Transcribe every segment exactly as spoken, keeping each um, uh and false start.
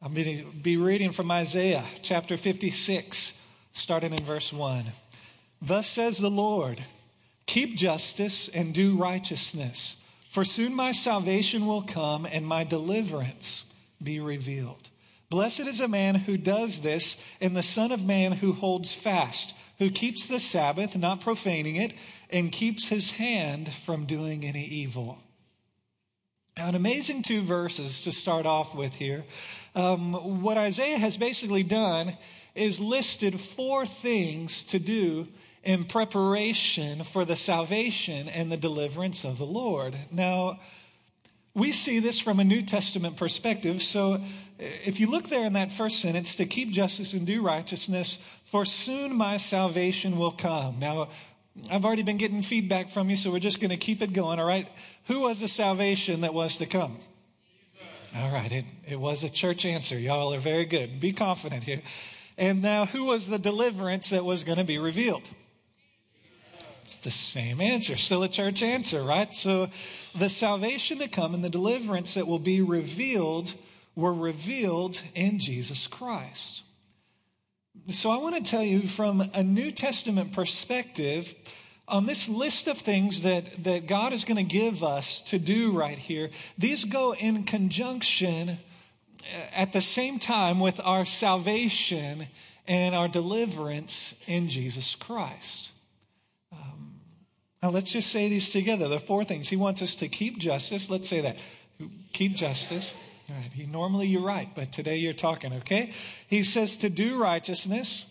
I'm going to be reading from Isaiah chapter fifty-six, starting in verse one. Thus says the Lord, keep justice and do righteousness, for soon my salvation will come and my deliverance be revealed. Blessed is a man who does this, and the Son of Man who holds fast, who keeps the Sabbath, not profaning it, and keeps his hand from doing any evil. Now, an amazing two verses to start off with here. Um, what Isaiah has basically done is listed four things to do in preparation for the salvation and the deliverance of the Lord. Now, we see this from a New Testament perspective. So if you look there in that first sentence, to keep justice and do righteousness, for soon my salvation will come. Now, I've already been getting feedback from you, so we're just going to keep it going, all right? Who was the salvation that was to come? Jesus. All right, it, it was a church answer. Y'all are very good. Be confident here. And now, who was the deliverance that was going to be revealed? It's the same answer. Still a church answer, right? So the salvation to come and the deliverance that will be revealed were revealed in Jesus Christ. So I want to tell you from a New Testament perspective, on this list of things that, that God is going to give us to do right here, these go in conjunction at the same time with our salvation and our deliverance in Jesus Christ. Um, now let's just say these together. The four things. He wants us to keep justice. Let's say that. Keep justice. All right. He, normally you're right, but today you're talking, okay? He says to do righteousness.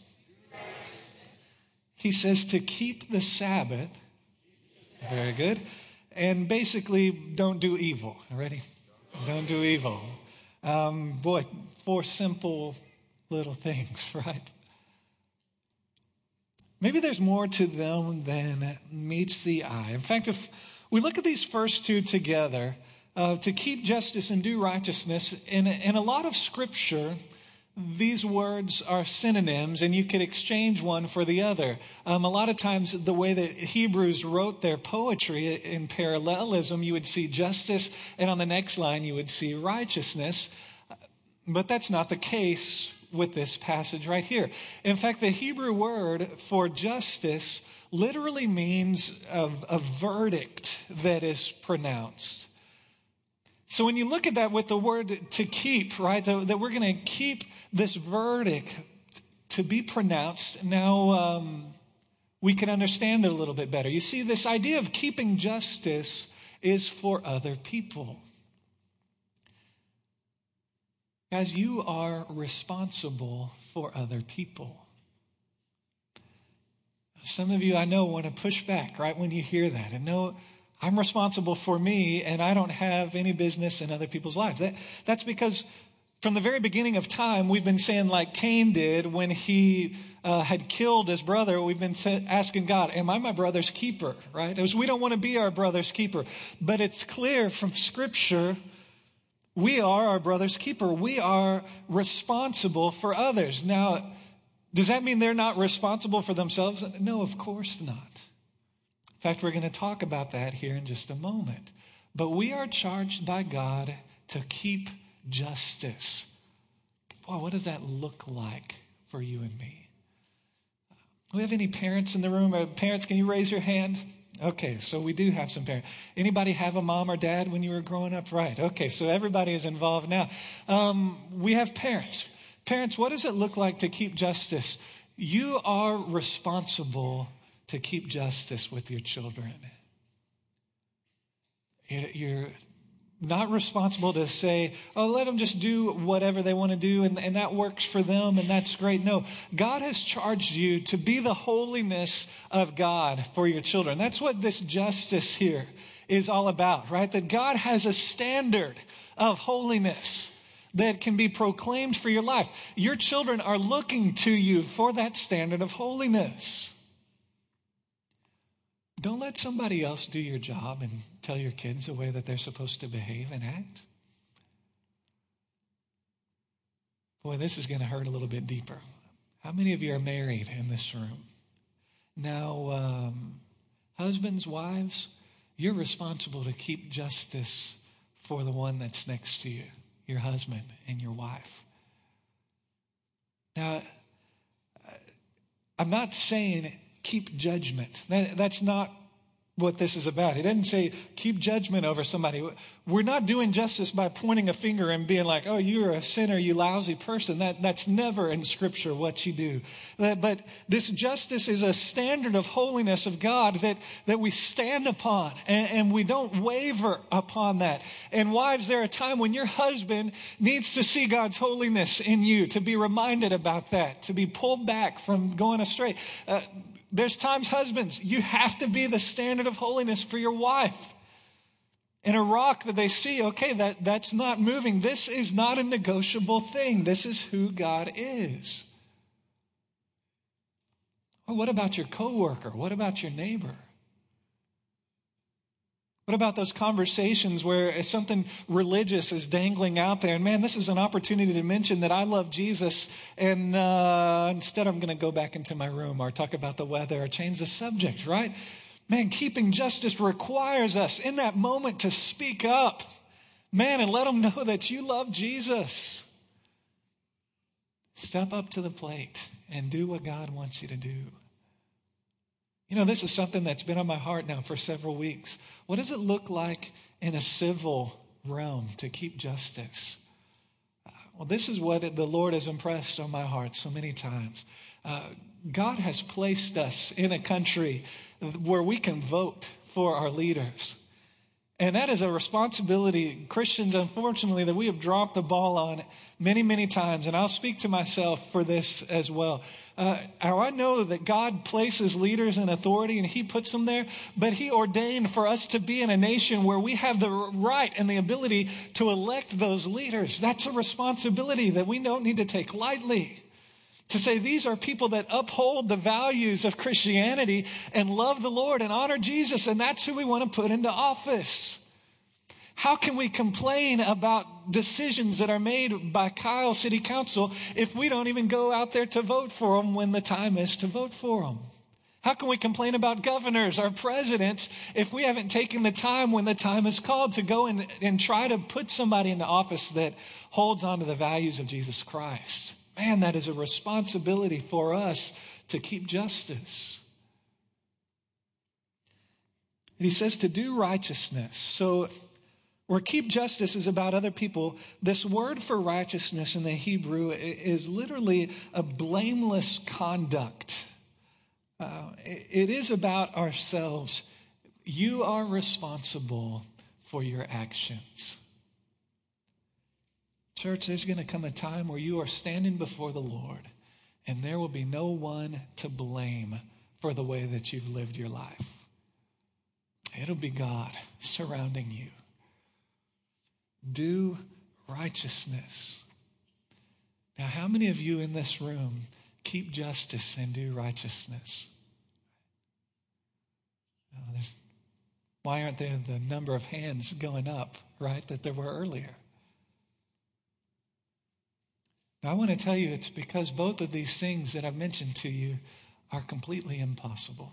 He says to keep the Sabbath. Very good. And basically, don't do evil. Ready? Don't do evil. Um, boy, four simple little things, right? Maybe there's more to them than meets the eye. In fact, if we look at these first two together, Uh, to keep justice and do righteousness. In, in a lot of scripture, these words are synonyms, and you could exchange one for the other. Um, a lot of times, the way that Hebrews wrote their poetry in parallelism, you would see justice, and on the next line, you would see righteousness. But that's not the case with this passage right here. In fact, the Hebrew word for justice literally means a, a verdict that is pronounced. So when you look at that with the word to keep, right, that we're going to keep this verdict to be pronounced, now um, we can understand it a little bit better. You see, this idea of keeping justice is for other people. Guys, you are responsible for other people. Some of you I know want to push back right when you hear that and know, I'm responsible for me, and I don't have any business in other people's lives. That, that's because from the very beginning of time, we've been saying like Cain did when he uh, had killed his brother. We've been t- asking God, am I my brother's keeper, right? It was, we don't want to be our brother's keeper. But it's clear from Scripture, we are our brother's keeper. We are responsible for others. Now, does that mean they're not responsible for themselves? No, of course not. In fact, we're going to talk about that here in just a moment. But we are charged by God to keep justice. Boy, what does that look like for you and me? Do we have any parents in the room? Uh, parents, can you raise your hand? Okay, so we do have some parents. Anybody have a mom or dad when you were growing up? Right, okay, so everybody is involved now. Um, we have parents. Parents, what does it look like to keep justice? You are responsible to keep justice with your children. You're not responsible to say, oh, let them just do whatever they want to do, and, and that works for them, and that's great. No, God has charged you to be the holiness of God for your children. That's what this justice here is all about, right? That God has a standard of holiness that can be proclaimed for your life. Your children are looking to you for that standard of holiness. Don't let somebody else do your job and tell your kids the way that they're supposed to behave and act. Boy, this is going to hurt a little bit deeper. How many of you are married in this room? Now, um, husbands, wives, you're responsible to keep justice for the one that's next to you, your husband and your wife. Now, I'm not saying keep judgment. That, that's not what this is about. He doesn't say keep judgment over somebody. We're not doing justice by pointing a finger and being like, oh, you're a sinner, you lousy person. That, that's never in Scripture what you do. But this justice is a standard of holiness of God that, that we stand upon, and, and we don't waver upon that. And wives, there are a time when your husband needs to see God's holiness in you, to be reminded about that, to be pulled back from going astray. Uh, There's times, husbands, you have to be the standard of holiness for your wife. And a rock that they see, okay, that, that's not moving. This is not a negotiable thing. This is who God is. Or what about your coworker? What about your neighbor? What about those conversations where something religious is dangling out there? And man, this is an opportunity to mention that I love Jesus. And uh, instead I'm going to go back into my room or talk about the weather or change the subject, right? Man, keeping justice requires us in that moment to speak up. Man, and let them know that you love Jesus. Step up to the plate and do what God wants you to do. You know, this is something that's been on my heart now for several weeks. What does it look like in a civil realm to keep justice? Well, this is what the Lord has impressed on my heart so many times. Uh, God has placed us in a country where we can vote for our leaders. And that is a responsibility, Christians, unfortunately, that we have dropped the ball on many, many times. And I'll speak to myself for this as well. Uh, I know that God places leaders in authority and he puts them there, but he ordained for us to be in a nation where we have the right and the ability to elect those leaders. That's a responsibility that we don't need to take lightly. To say these are people that uphold the values of Christianity and love the Lord and honor Jesus, and that's who we want to put into office. How can we complain about decisions that are made by Kyle City Council if we don't even go out there to vote for them when the time is to vote for them? How can we complain about governors or presidents if we haven't taken the time when the time is called to go and, and try to put somebody into office that holds on to the values of Jesus Christ? Man, that is a responsibility for us to keep justice. And he says to do righteousness. So where keep justice is about other people, this word for righteousness in the Hebrew is literally a blameless conduct. Uh, it is about ourselves. You are responsible for your actions. Church, there's going to come a time where you are standing before the Lord and there will be no one to blame for the way that you've lived your life. It'll be God surrounding you. Do righteousness. Now, how many of you in this room keep justice and do righteousness? Oh, there's, why aren't there the number of hands going up, right, that there were earlier? I want to tell you it's because both of these things that I've mentioned to you are completely impossible.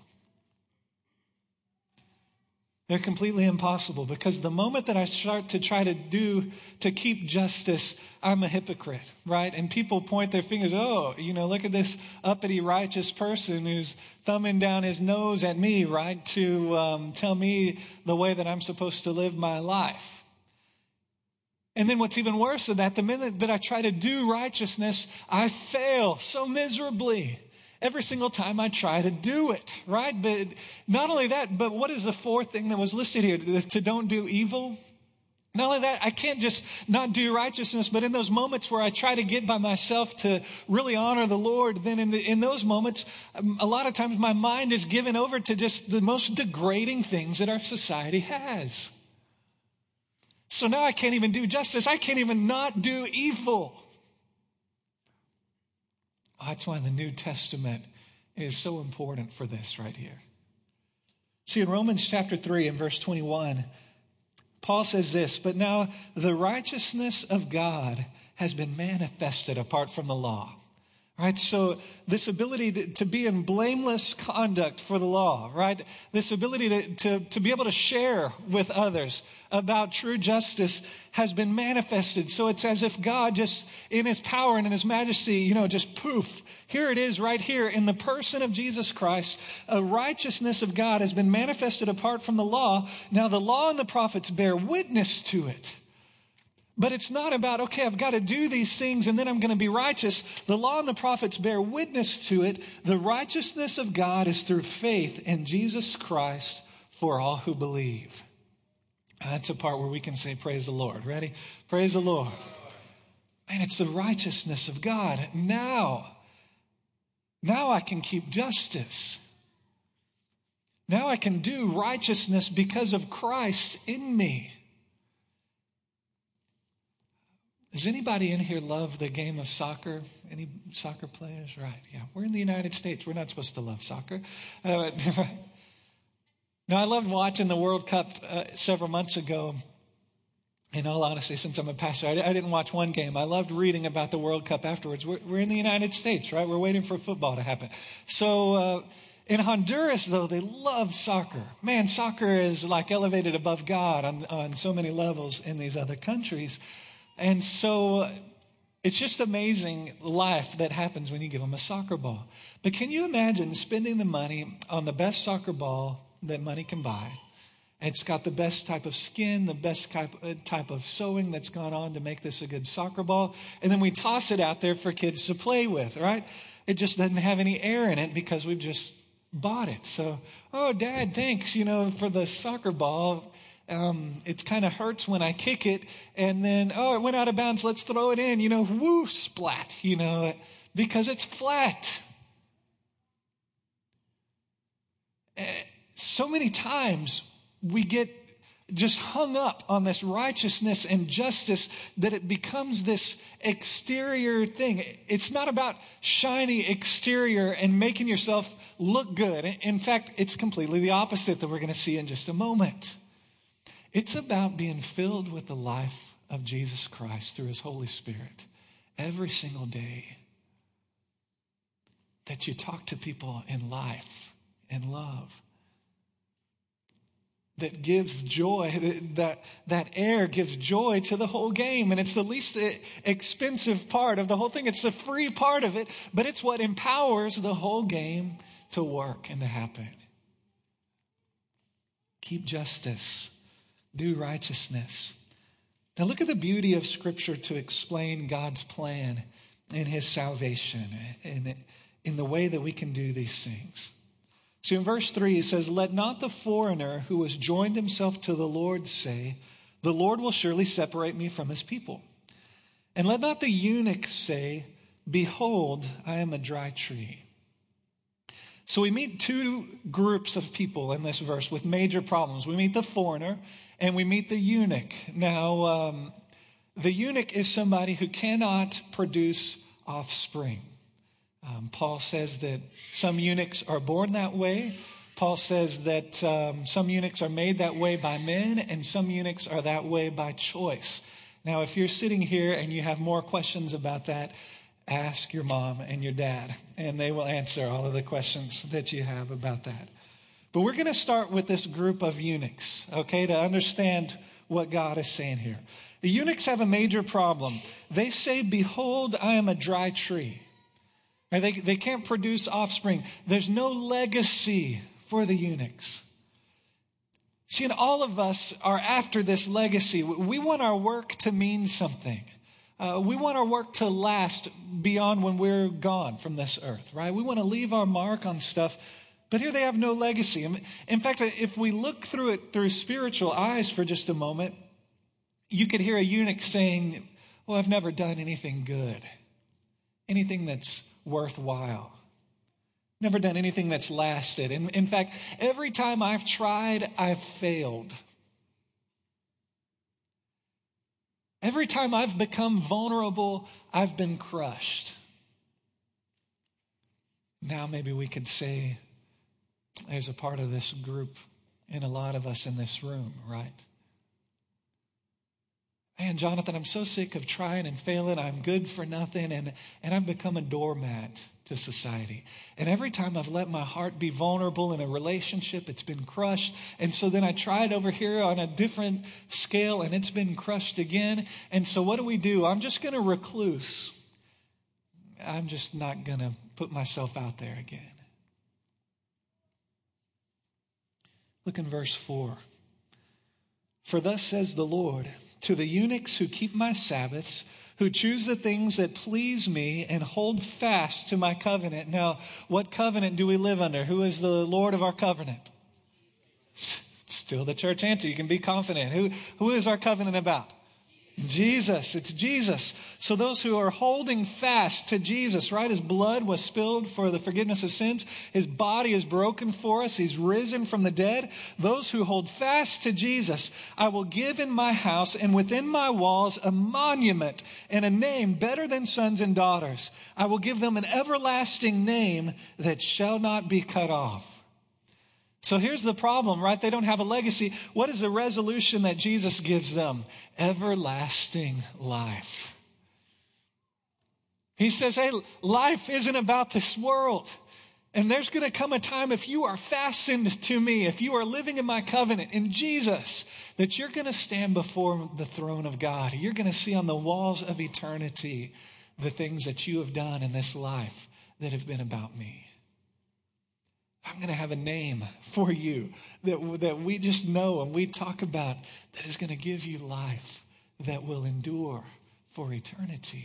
They're completely impossible because the moment that I start to try to do, to keep justice, I'm a hypocrite, right? And people point their fingers, oh, you know, look at this uppity righteous person who's thumbing down his nose at me, right, to um, tell me the way that I'm supposed to live my life. And then what's even worse than that, the minute that I try to do righteousness, I fail so miserably every single time I try to do it, right? But not only that, but what is the fourth thing that was listed here? To don't do evil. Not only that, I can't just not do righteousness, but in those moments where I try to get by myself to really honor the Lord, then in, the, in those moments, a lot of times my mind is given over to just the most degrading things that our society has. So now I can't even do justice. I can't even not do evil. That's why the New Testament is so important for this right here. See, in Romans chapter three and verse twenty-one, Paul says this, but now the righteousness of God has been manifested apart from the law, Right, so this ability to, to be in blameless conduct for the law, right? This ability to, to, to be able to share with others about true justice has been manifested. So it's as if God just in his power and in his majesty, you know, just poof, here it is right here in the person of Jesus Christ. A righteousness of God has been manifested apart from the law. Now the law and the prophets bear witness to it. But it's not about, okay, I've got to do these things and then I'm going to be righteous. The law and the prophets bear witness to it. The righteousness of God is through faith in Jesus Christ for all who believe. That's a part where we can say, praise the Lord. Ready? Praise the Lord. Man, it's the righteousness of God. Now, now I can keep justice. Now I can do righteousness because of Christ in me. Does anybody in here love the game of soccer? Any soccer players? Right, yeah. We're in the United States. We're not supposed to love soccer. Uh, no, I loved watching the World Cup uh, several months ago. In all honesty, since I'm a pastor, I, I didn't watch one game. I loved reading about the World Cup afterwards. We're, we're in the United States, right? We're waiting for football to happen. So uh, in Honduras, though, they love soccer. Man, soccer is like elevated above God on, on so many levels in these other countries. And so it's just amazing life that happens when you give them a soccer ball. But can you imagine spending the money on the best soccer ball that money can buy? It's got the best type of skin, the best type, type of sewing that's gone on to make this a good soccer ball. And then we toss it out there for kids to play with, right? It just doesn't have any air in it because we've just bought it. So, oh, Dad, thanks, you know, for the soccer ball. Um, it kind of hurts when I kick it, and then, oh, it went out of bounds, let's throw it in, you know, woo, splat, you know, because it's flat. So many times we get just hung up on this righteousness and justice that it becomes this exterior thing. It's not about shiny exterior and making yourself look good. In fact, it's completely the opposite that we're going to see in just a moment. It's about being filled with the life of Jesus Christ through his Holy Spirit every single day. That you talk to people in life, in love. That gives joy, that, that air gives joy to the whole game. And it's the least expensive part of the whole thing. It's the free part of it, but it's what empowers the whole game to work and to happen. Keep justice. Do righteousness. Now look at the beauty of Scripture to explain God's plan in his salvation and in the way that we can do these things. So in verse three, it says, let not the foreigner who has joined himself to the Lord say, the Lord will surely separate me from his people. And let not the eunuch say, behold, I am a dry tree. So we meet two groups of people in this verse with major problems. We meet the foreigner and we meet the eunuch. Now, um, the eunuch is somebody who cannot produce offspring. Um, Paul says that some eunuchs are born that way. Paul says that um, some eunuchs are made that way by men and some eunuchs are that way by choice. Now, if you're sitting here and you have more questions about that, ask your mom and your dad, and they will answer all of the questions that you have about that. But we're going to start with this group of eunuchs, okay, to understand what God is saying here. The eunuchs have a major problem. They say, behold, I am a dry tree. And they, they can't produce offspring. There's no legacy for the eunuchs. See, and all of us are after this legacy. We want our work to mean something. Uh, we want our work to last beyond when we're gone from this earth, right? We want to leave our mark on stuff, but here they have no legacy. In fact, if we look through it through spiritual eyes for just a moment, you could hear a eunuch saying, well, I've never done anything good, anything that's worthwhile. Never done anything that's lasted. And in fact, every time I've tried, I've failed. Every time I've become vulnerable, I've been crushed. Now maybe we could say there's a part of this group and a lot of us in this room, right? man, Jonathan, I'm so sick of trying and failing. I'm good for nothing. And, and I've become a doormat to society. And every time I've let my heart be vulnerable in a relationship, it's been crushed. And so then I tried over here on a different scale and it's been crushed again. And so what do we do? I'm just going to recluse. I'm just not going to put myself out there again. Look in verse four. For thus says the Lord, to the eunuchs who keep my Sabbaths, who choose the things that please me and hold fast to my covenant. Now, what covenant do we live under? Who is the Lord of our covenant? Still the church answer. You can be confident. Who, who is our covenant about? Jesus. It's Jesus. So those who are holding fast to Jesus, right? His blood was spilled for the forgiveness of sins. His body is broken for us. He's risen from the dead. Those who hold fast to Jesus, I will give in my house and within my walls a monument and a name better than sons and daughters. I will give them an everlasting name that shall not be cut off. So here's the problem, right? They don't have a legacy. What is the resolution that Jesus gives them? Everlasting life. He says, hey, life isn't about this world. And there's going to come a time if you are fastened to me, if you are living in my covenant in Jesus, that you're going to stand before the throne of God. You're going to see on the walls of eternity the things that you have done in this life that have been about me. I'm going to have a name for you that, that we just know and we talk about that is going to give you life that will endure for eternity.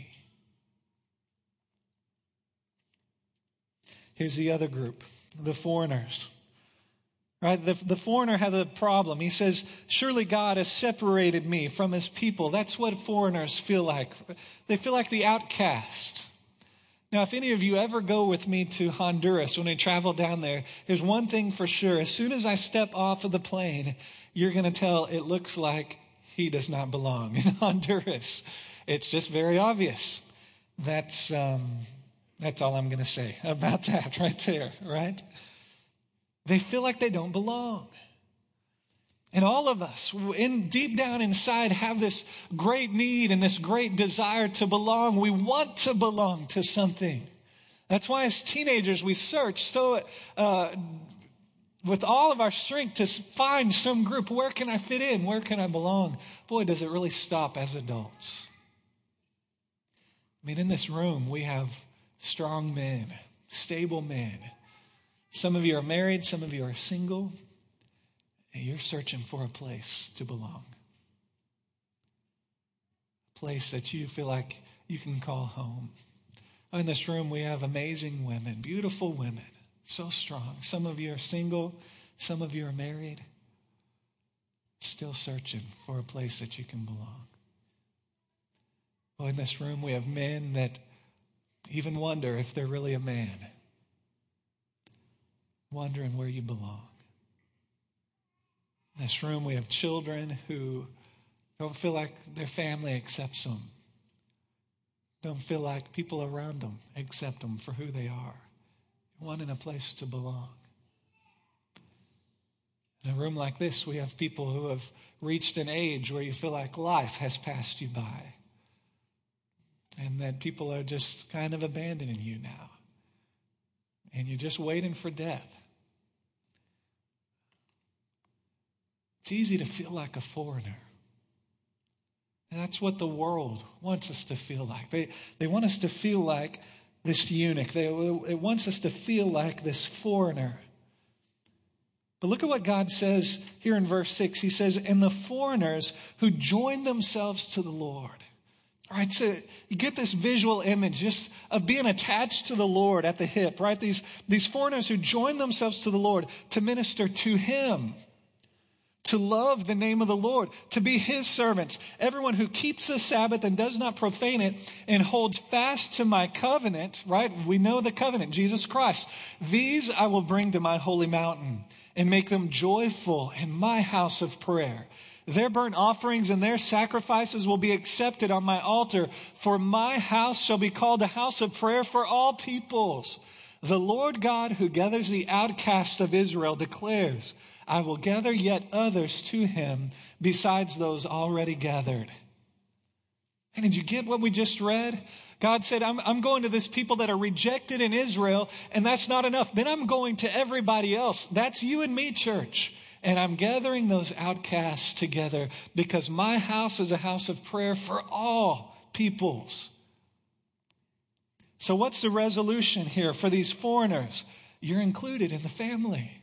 Here's the other group, the foreigners. Right? The, the foreigner has a problem. He says, surely God has separated me from his people. That's what foreigners feel like. They feel like the outcast. Now, if any of you ever go with me to Honduras, when we travel down there, there's one thing for sure. As soon as I step off of the plane, you're going to tell it looks like he does not belong in Honduras. It's just very obvious. That's, um, that's all I'm going to say about that right there, right? They feel like they don't belong. And all of us, in deep down inside, have this great need and this great desire to belong. We want to belong to something. That's why as teenagers, we search so uh, with all of our strength to find some group. Where can I fit in? Where can I belong? Boy, does it really stop as adults. I mean, in this room, we have strong men, stable men. Some of you are married, some of you are single. And you're searching for a place to belong. A place that you feel like you can call home. In this room, we have amazing women, beautiful women, so strong. Some of you are single, some of you are married, still searching for a place that you can belong. Well, in this room, we have men that even wonder if they're really a man, wondering where you belong. In this room, we have children who don't feel like their family accepts them. Don't feel like people around them accept them for who they are. Wanting a place to belong. In a room like this, we have people who have reached an age where you feel like life has passed you by. And that people are just kind of abandoning you now. And you're just waiting for death. It's easy to feel like a foreigner. And that's what the world wants us to feel like. They, they want us to feel like this eunuch. They, it wants us to feel like this foreigner. But look at what God says here in verse six. He says, and the foreigners who join themselves to the Lord. All right, so you get this visual image just of being attached to the Lord at the hip, right? These, these foreigners who join themselves to the Lord to minister to him. To love the name of the Lord, to be his servants. Everyone who keeps the Sabbath and does not profane it and holds fast to my covenant, right? We know the covenant, Jesus Christ. These I will bring to my holy mountain and make them joyful in my house of prayer. Their burnt offerings and their sacrifices will be accepted on my altar, for my house shall be called a house of prayer for all peoples. The Lord God who gathers the outcasts of Israel declares, I will gather yet others to him besides those already gathered. And did you get what we just read? God said, I'm, I'm going to this people that are rejected in Israel, and that's not enough. Then I'm going to everybody else. That's you and me, church. And I'm gathering those outcasts together because my house is a house of prayer for all peoples. So what's the resolution here for these foreigners? You're included in the family.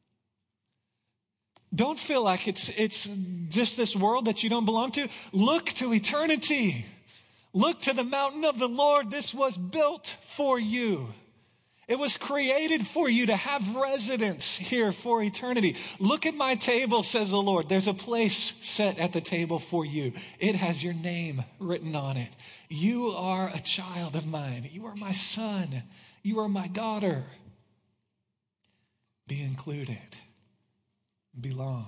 Don't feel like it's, it's just this world that you don't belong to. Look to eternity. Look to the mountain of the Lord. This was built for you. It was created for you to have residence here for eternity. Look at my table, says the Lord. There's a place set at the table for you. It has your name written on it. You are a child of mine. You are my son. You are my daughter. Be included. Belong.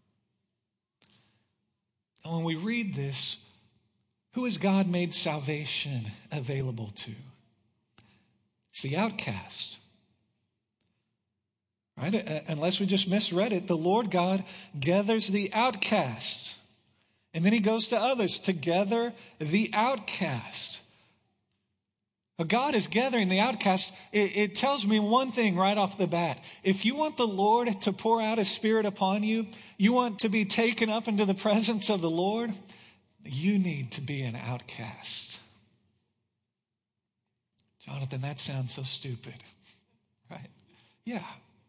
And when we read this, who has God made salvation available to? It's the outcast. Right? Uh, unless we just misread it, the Lord God gathers the outcast. And then he goes to others to gather the outcast. But God is gathering the outcast. It, it tells me one thing right off the bat. If you want the Lord to pour out his Spirit upon you, you want to be taken up into the presence of the Lord, you need to be an outcast. Jonathan, that sounds so stupid, right? Yeah.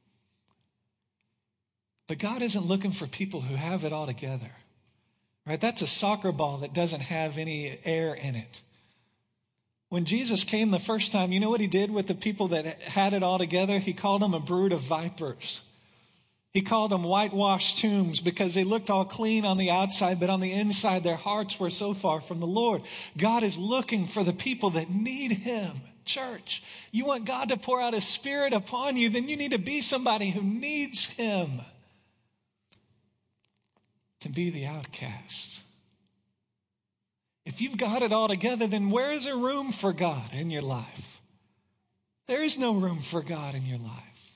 But God isn't looking for people who have it all together, right? That's a soccer ball that doesn't have any air in it. When Jesus came the first time, you know what he did with the people that had it all together? He called them a brood of vipers. He called them whitewashed tombs because they looked all clean on the outside, but on the inside, their hearts were so far from the Lord. God is looking for the people that need him. Church, you want God to pour out his Spirit upon you, then you need to be somebody who needs him. To be the outcast. If you've got it all together, then where is there room for God in your life? There is no room for God in your life.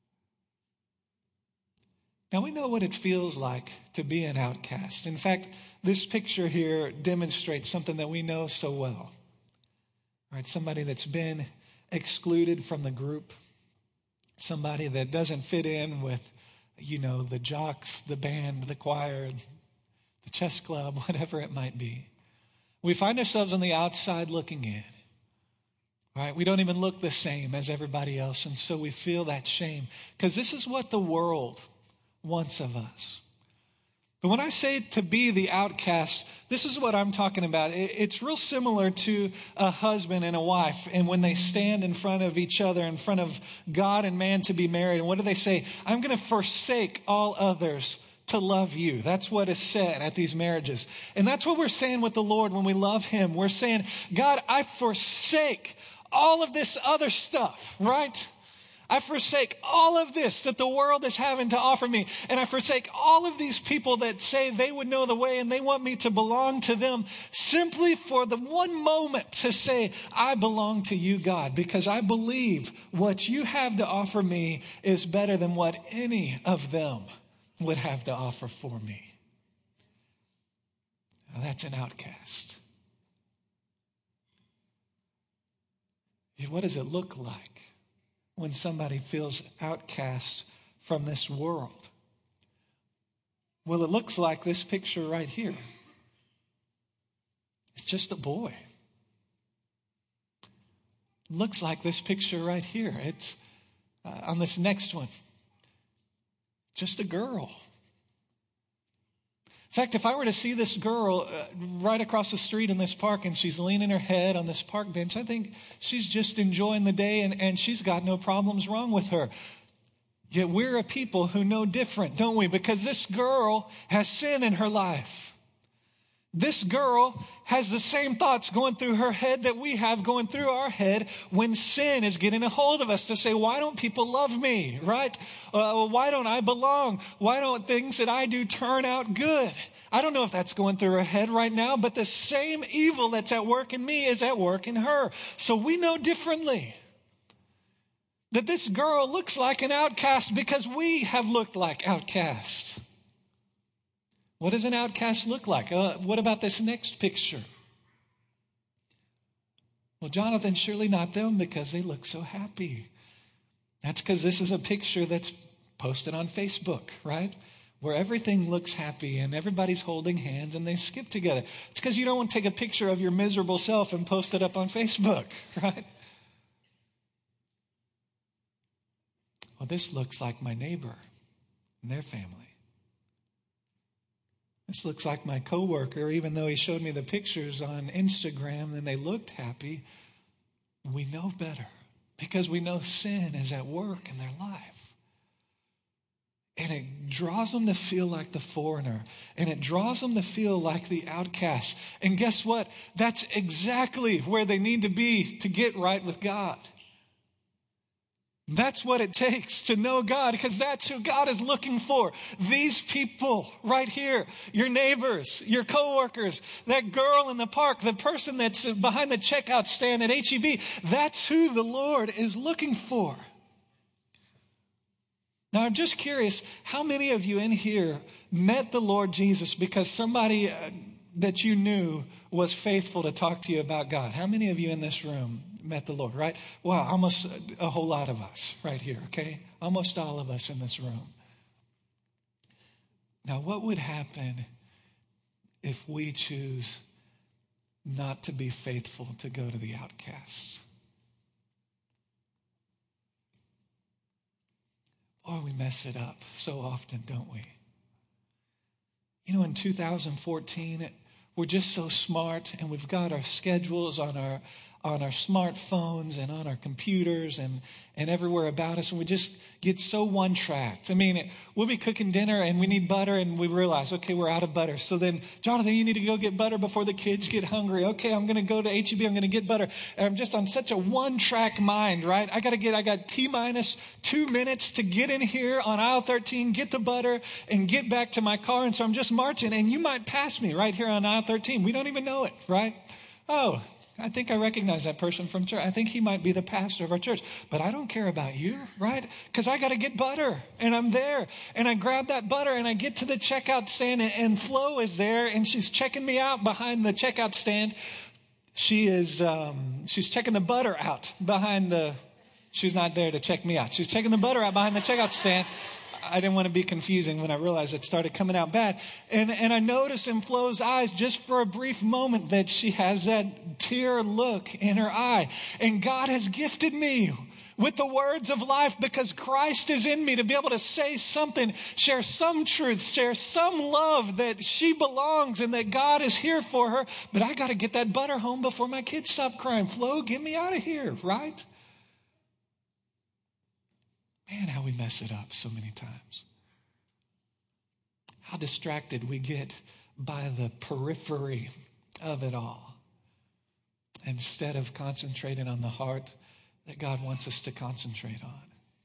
Now we know what it feels like to be an outcast. In fact, this picture here demonstrates something that we know so well. Right, somebody that's been excluded from the group, somebody that doesn't fit in with, you know, the jocks, the band, the choir, the chess club, whatever it might be. We find ourselves on the outside looking in. Right? We don't even look the same as everybody else, and so we feel that shame because this is what the world wants of us. But when I say to be the outcast, this is what I'm talking about. It's real similar to a husband and a wife. And when they stand in front of each other, in front of God and man to be married, and what do they say? I'm going to forsake all others to love you. That's what is said at these marriages. And that's what we're saying with the Lord when we love him. We're saying, God, I forsake all of this other stuff, right? I forsake all of this that the world is having to offer me. And I forsake all of these people that say they would know the way and they want me to belong to them simply for the one moment to say, I belong to you, God, because I believe what you have to offer me is better than what any of them would have to offer for me. Now that's an outcast. What does it look like when somebody feels outcast from this world? Well, it looks like this picture right here. It's just a boy. It looks like this picture right here. It's uh, on this next one. Just a girl. In fact, if I were to see this girl uh, right across the street in this park and she's leaning her head on this park bench, I think she's just enjoying the day and, and she's got no problems wrong with her. Yet we're a people who know different, don't we? Because this girl has sin in her life. This girl has the same thoughts going through her head that we have going through our head when sin is getting a hold of us to say, why don't people love me, right? Uh, why don't I belong? Why don't things that I do turn out good? I don't know if that's going through her head right now, but the same evil that's at work in me is at work in her. So we know differently that this girl looks like an outcast because we have looked like outcasts. What does an outcast look like? Uh, what about this next picture? Well, Jonathan, surely not them because they look so happy. That's because this is a picture that's posted on Facebook, right? Where everything looks happy and everybody's holding hands and they skip together. It's because you don't want to take a picture of your miserable self and post it up on Facebook, right? Well, this looks like my neighbor and their family. This looks like my coworker, even though he showed me the pictures on Instagram and they looked happy. We know better because we know sin is at work in their life. And it draws them to feel like the foreigner. And it draws them to feel like the outcast. And guess what? That's exactly where they need to be to get right with God. That's what it takes to know God, because that's who God is looking for. These people right here, your neighbors, your coworkers, that girl in the park, the person that's behind the checkout stand at H E B, that's who the Lord is looking for. Now, I'm just curious, how many of you in here met the Lord Jesus because somebody that you knew was faithful to talk to you about God? How many of you in this room met the Lord, right? Wow, almost a whole lot of us right here, okay? Almost all of us in this room. Now, what would happen if we choose not to be faithful to go to the outcasts? Boy, we mess it up so often, don't we? You know, in two thousand fourteen, we're just so smart, and we've got our schedules on our on our smartphones and on our computers and, and everywhere about us, and we just get so one-tracked. I mean, we'll be cooking dinner and we need butter, and we realize, okay, we're out of butter. So then, Jonathan, you need to go get butter before the kids get hungry. Okay, I'm going to go to H E B, I'm going to get butter. And I'm just on such a one-track mind, right? I got to get, I got T-minus two minutes to get in here on aisle thirteen, get the butter, and get back to my car. And so I'm just marching, and you might pass me right here on aisle thirteen. We don't even know it, right? Oh, I think I recognize that person from church. I think he might be the pastor of our church. But I don't care about you, right? Because I got to get butter, and I'm there. And I grab that butter, and I get to the checkout stand, and, and Flo is there, and she's checking me out behind the checkout stand. She is, um, she's checking the butter out behind the, she's not there to check me out. She's checking the butter out behind the checkout stand. I didn't want to be confusing when I realized it started coming out bad. And, and I noticed in Flo's eyes just for a brief moment that she has that tear look in her eye. And God has gifted me with the words of life because Christ is in me to be able to say something, share some truth, share some love that she belongs and that God is here for her. But I got to get that butter home before my kids stop crying. Flo, get me out of here, right? Man, how we mess it up so many times. How distracted we get by the periphery of it all instead of concentrating on the heart that God wants us to concentrate on.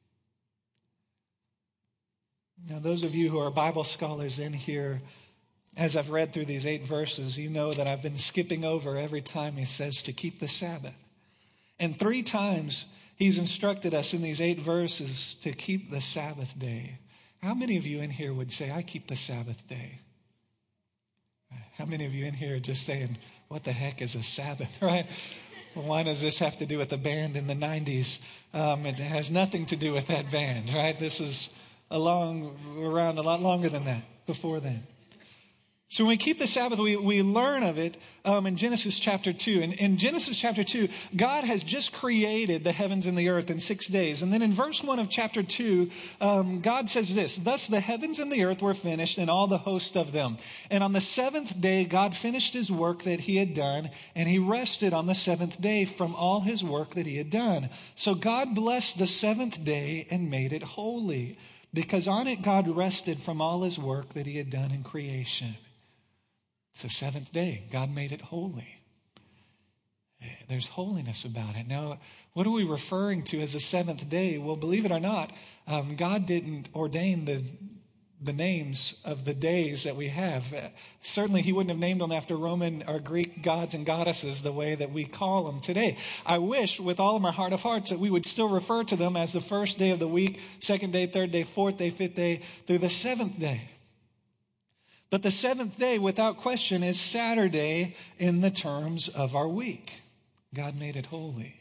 Now, those of you who are Bible scholars in here, as I've read through these eight verses, you know that I've been skipping over every time he says to keep the Sabbath. And three times he's instructed us in these eight verses to keep the Sabbath day. How many of you in here would say, I keep the Sabbath day? How many of you in here are just saying, what the heck is a Sabbath, right? Well, why does this have to do with the band in the nineties? Um, it has nothing to do with that band, right? This is a long, around a lot longer than that, before then. So when we keep the Sabbath, we, we learn of it um, in Genesis chapter two. And in Genesis chapter two, God has just created the heavens and the earth in six days. And then in verse one of chapter two, um, God says this, thus the heavens and the earth were finished and all the host of them. And on the seventh day, God finished his work that he had done, and he rested on the seventh day from all his work that he had done. So God blessed the seventh day and made it holy, because on it God rested from all his work that he had done in creation. It's the seventh day. God made it holy. There's holiness about it. Now, what are we referring to as the seventh day? Well, believe it or not, um, God didn't ordain the, the names of the days that we have. Uh, certainly, he wouldn't have named them after Roman or Greek gods and goddesses the way that we call them today. I wish with all of my heart of hearts that we would still refer to them as the first day of the week, second day, third day, fourth day, fifth day, through the seventh day. But the seventh day, without question, is Saturday in the terms of our week. God made it holy.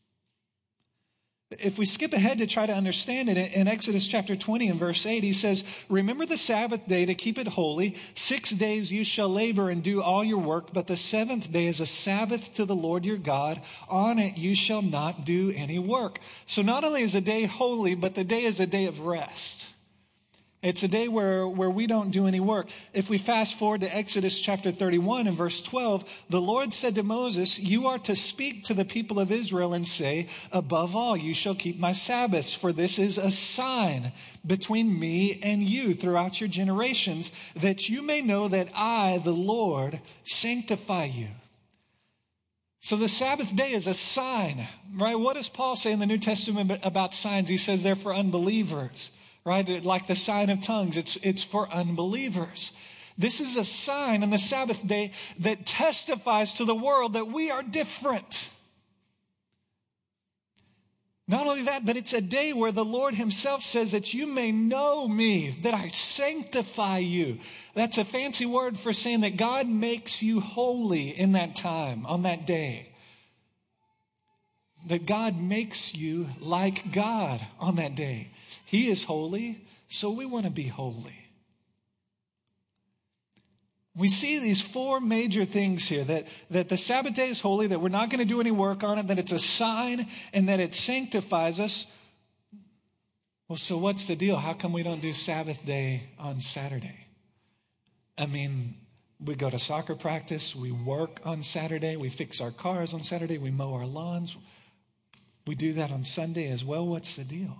If we skip ahead to try to understand it, in Exodus chapter twenty and verse eight, he says, remember the Sabbath day to keep it holy. Six days you shall labor and do all your work, but the seventh day is a Sabbath to the Lord your God. On it you shall not do any work. So not only is a day holy, but the day is a day of rest. It's a day where, where we don't do any work. If we fast forward to Exodus chapter thirty-one and verse twelve, the Lord said to Moses, you are to speak to the people of Israel and say, above all, you shall keep my Sabbaths, for this is a sign between me and you throughout your generations, that you may know that I, the Lord, sanctify you. So the Sabbath day is a sign, right? What does Paul say in the New Testament about signs? He says they're for unbelievers. Right? Like the sign of tongues, it's, it's for unbelievers. This is a sign on the Sabbath day that testifies to the world that we are different. Not only that, but it's a day where the Lord himself says that you may know me, that I sanctify you. That's a fancy word for saying that God makes you holy in that time, on that day. That God makes you like God on that day. He is holy, so we want to be holy. We see these four major things here, that, that the Sabbath day is holy, that we're not going to do any work on it, that it's a sign, and that it sanctifies us. Well, so what's the deal? How come we don't do Sabbath day on Saturday? I mean, we go to soccer practice, we work on Saturday, we fix our cars on Saturday, we mow our lawns. We do that on Sunday as well. What's the deal?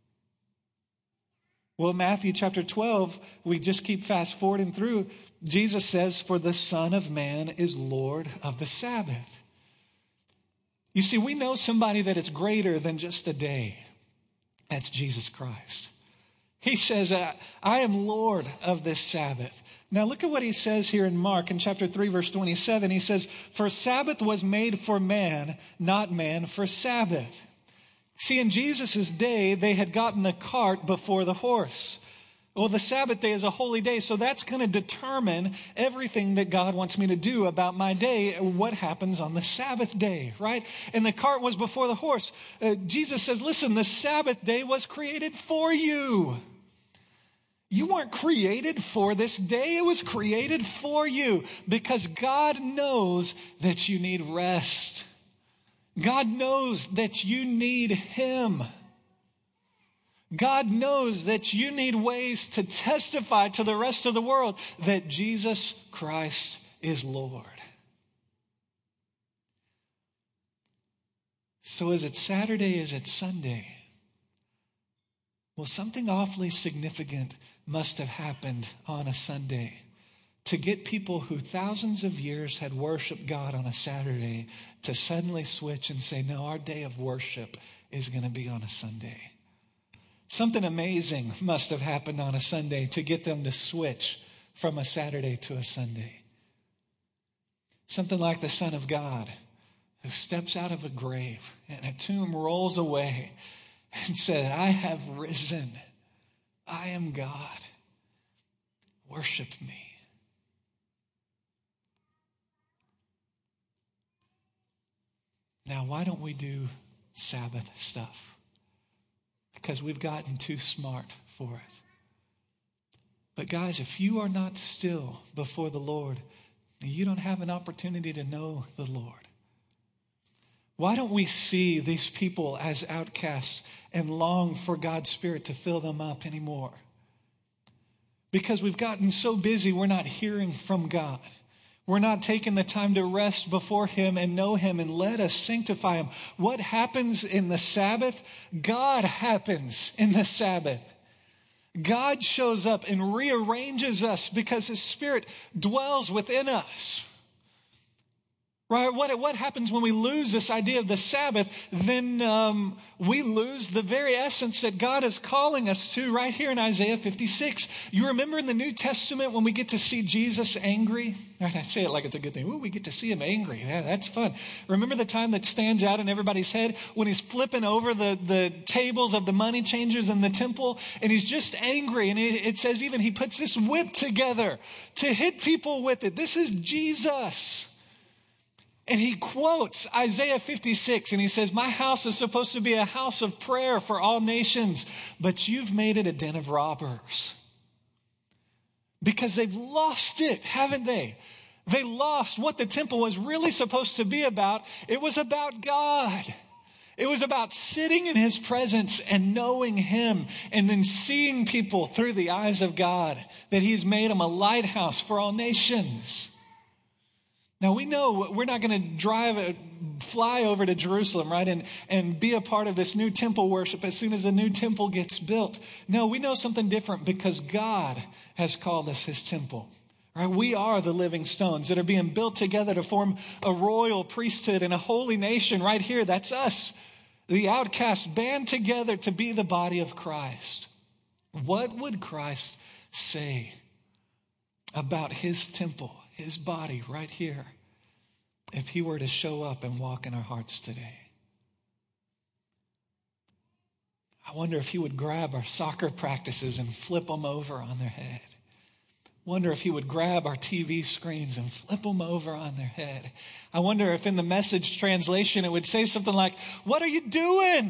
Well, Matthew chapter twelve, we just keep fast forwarding through. Jesus says, for the Son of Man is Lord of the Sabbath. You see, we know somebody that is greater than just a day. That's Jesus Christ. He says, I am Lord of this Sabbath. Now look at what he says here in Mark in chapter three, verse twenty-seven. He says, for Sabbath was made for man, not man for Sabbath. See, in Jesus' day, they had gotten the cart before the horse. Well, the Sabbath day is a holy day, so that's going to determine everything that God wants me to do about my day, what happens on the Sabbath day, right? And the cart was before the horse. Uh, Jesus says, listen, the Sabbath day was created for you. You weren't created for this day. It was created for you because God knows that you need rest. God knows that you need him. God knows that you need ways to testify to the rest of the world that Jesus Christ is Lord. So is it Saturday? Is it Sunday? Well, something awfully significant must have happened on a Sunday to get people who thousands of years had worshiped God on a Saturday to suddenly switch and say, no, our day of worship is going to be on a Sunday. Something amazing must have happened on a Sunday to get them to switch from a Saturday to a Sunday. Something like the Son of God who steps out of a grave and a tomb rolls away and says, I have risen. I am God. Worship me. Now, why don't we do Sabbath stuff? Because we've gotten too smart for it. But guys, if you are not still before the Lord, you don't have an opportunity to know the Lord. Why don't we see these people as outcasts and long for God's Spirit to fill them up anymore? Because we've gotten so busy, we're not hearing from God. We're not taking the time to rest before him and know him and let us sanctify him. What happens in the Sabbath? God happens in the Sabbath. God shows up and rearranges us because his Spirit dwells within us. Right? What, what happens when we lose this idea of the Sabbath? Then um, we lose the very essence that God is calling us to right here in Isaiah fifty-six. You remember in the New Testament when we get to see Jesus angry? Right, I say it like it's a good thing. Ooh, we get to see him angry. Yeah, that's fun. Remember the time that stands out in everybody's head when he's flipping over the, the tables of the money changers in the temple and he's just angry. And it, it says even he puts this whip together to hit people with it. This is Jesus. And he quotes Isaiah fifty-six, and he says, my house is supposed to be a house of prayer for all nations, but you've made it a den of robbers. Because they've lost it, haven't they? They lost what the temple was really supposed to be about. It was about God. It was about sitting in his presence and knowing him and then seeing people through the eyes of God, that he's made them a lighthouse for all nations. Now, we know we're not going to drive, fly over to Jerusalem, right, and, and be a part of this new temple worship as soon as the new temple gets built. No, we know something different because God has called us his temple. Right? We are the living stones that are being built together to form a royal priesthood and a holy nation right here. That's us, the outcasts, band together to be the body of Christ. What would Christ say about his temple, his body right here, if he were to show up and walk in our hearts today? I wonder if he would grab our soccer practices and flip them over on their head. Wonder if he would grab our T V screens and flip them over on their head. I wonder if in the Message translation it would say something like, what are you doing?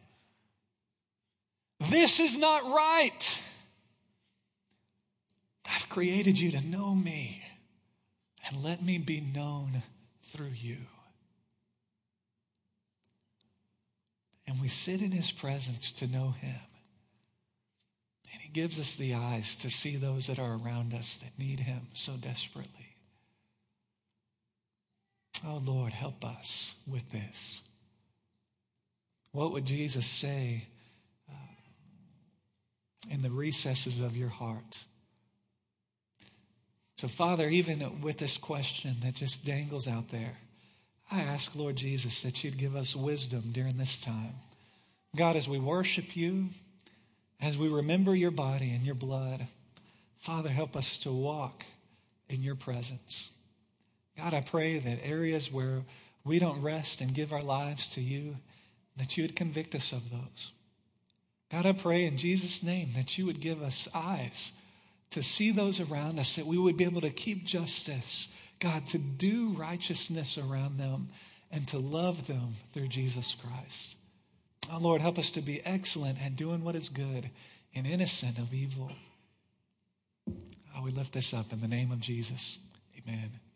This is not right. I've created you to know me, and let me be known through you. And we sit in his presence to know him. And he gives us the eyes to see those that are around us that need him so desperately. Oh, Lord, help us with this. What would Jesus say uh, in the recesses of your heart? So, Father, even with this question that just dangles out there, I ask, Lord Jesus, that you'd give us wisdom during this time. God, as we worship you, as we remember your body and your blood, Father, help us to walk in your presence. God, I pray that areas where we don't rest and give our lives to you, that you would convict us of those. God, I pray in Jesus' name that you would give us eyes to see those around us, that we would be able to keep justice, God, to do righteousness around them and to love them through Jesus Christ. Oh, Lord, help us to be excellent at doing what is good and innocent of evil. Oh, we lift this up in the name of Jesus. Amen.